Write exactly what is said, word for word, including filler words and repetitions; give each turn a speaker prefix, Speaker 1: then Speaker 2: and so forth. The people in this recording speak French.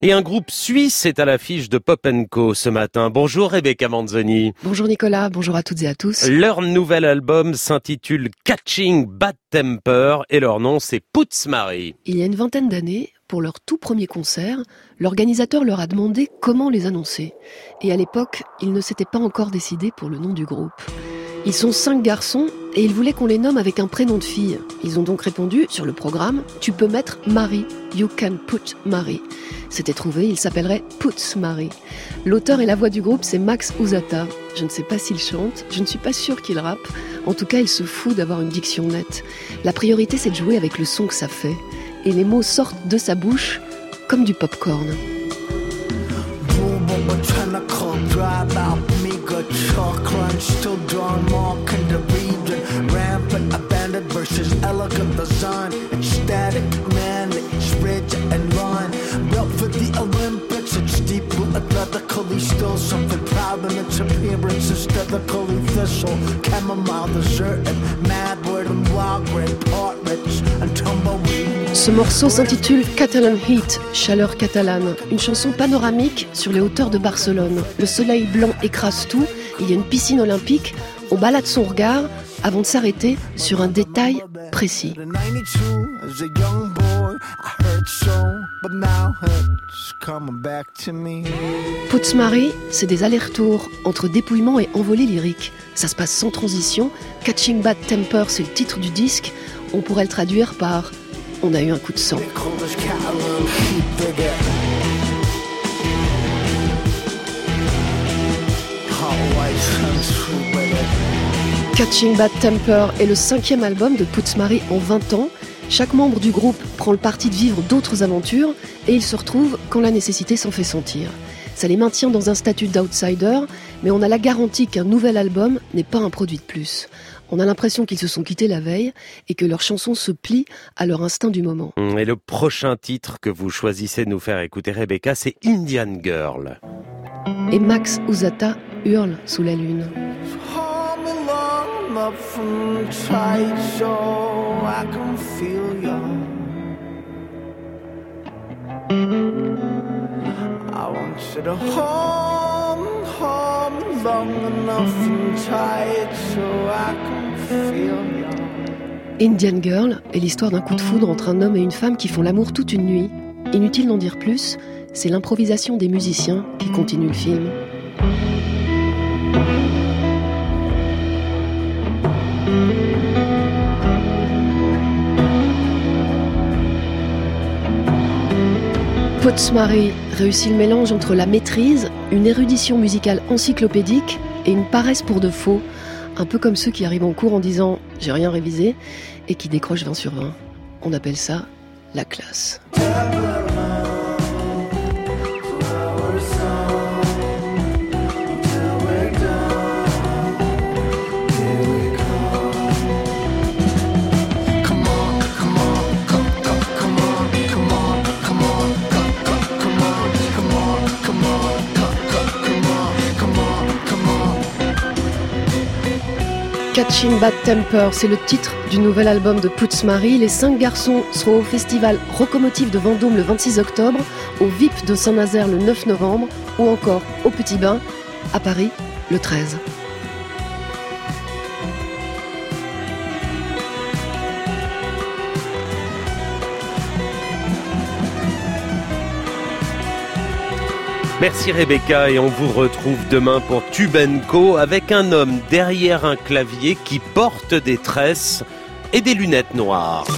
Speaker 1: Et un groupe suisse est à l'affiche de Pop and Co ce matin. Bonjour Rebecca Manzoni.
Speaker 2: Bonjour Nicolas, bonjour à toutes et à tous.
Speaker 1: Leur nouvel album s'intitule Catching Bad Temper et leur nom c'est Putzmary.
Speaker 2: Il y a une vingtaine d'années, pour leur tout premier concert, l'organisateur leur a demandé comment les annoncer. Et à l'époque, ils ne s'étaient pas encore décidés pour le nom du groupe. Ils sont cinq garçons et ils voulaient qu'on les nomme avec un prénom de fille. Ils ont donc répondu sur le programme « Tu peux mettre Marie, you can put Marie ». C'était trouvé, il s'appellerait Putzmary. L'auteur et la voix du groupe, c'est Max Uzata. Je ne sais pas s'il chante, je ne suis pas sûre qu'il rappe. En tout cas, il se fout d'avoir une diction nette. La priorité, c'est de jouer avec le son que ça fait. Et les mots sortent de sa bouche comme du popcorn. Ce morceau s'intitule Catalan Heat, chaleur catalane, une chanson panoramique sur les hauteurs de Barcelone. Le soleil blanc écrase tout, il y a une piscine olympique, on balade son regard avant de s'arrêter sur un détail précis. Putzmary, c'est des allers-retours entre dépouillement et envolée lyrique. Ça se passe sans transition. Catching Bad Temper, c'est le titre du disque. On pourrait le traduire par « On a eu un coup de sang ». Catching Bad Temper est le cinquième album de Putzmary en vingt ans. Chaque membre du groupe prend le parti de vivre d'autres aventures et ils se retrouvent quand la nécessité s'en fait sentir. Ça les maintient dans un statut d'outsider, mais on a la garantie qu'un nouvel album n'est pas un produit de plus. On a l'impression qu'ils se sont quittés la veille et que leurs chansons se plient à leur instinct du moment.
Speaker 1: Et le prochain titre que vous choisissez de nous faire écouter, Rebecca, c'est Indian Girl.
Speaker 2: Et Max Uzata hurle sous la lune.
Speaker 3: Up from the tide so I can feel you. I want you to hold, hold me long enough and tight so I can feel you.
Speaker 2: Indian Girl est l'histoire d'un coup de foudre entre un homme et une femme qui font l'amour toute une nuit. Inutile d'en dire plus, c'est l'improvisation des musiciens qui continue le film. Putzmary réussit le mélange entre la maîtrise, une érudition musicale encyclopédique et une paresse pour de faux, un peu comme ceux qui arrivent en cours en disant « j'ai rien révisé » et qui décrochent vingt sur vingt. On appelle ça la classe. Catching Bad Temper, c'est le titre du nouvel album de Putzmary. Les cinq garçons seront au festival Rocomotive de Vendôme le vingt-six octobre, au V I P de Saint-Nazaire le neuf novembre, ou encore au Petit Bain, à Paris, le treize.
Speaker 1: Merci Rebecca et on vous retrouve demain pour Tube and Co avec un homme derrière un clavier qui porte des tresses et des lunettes noires.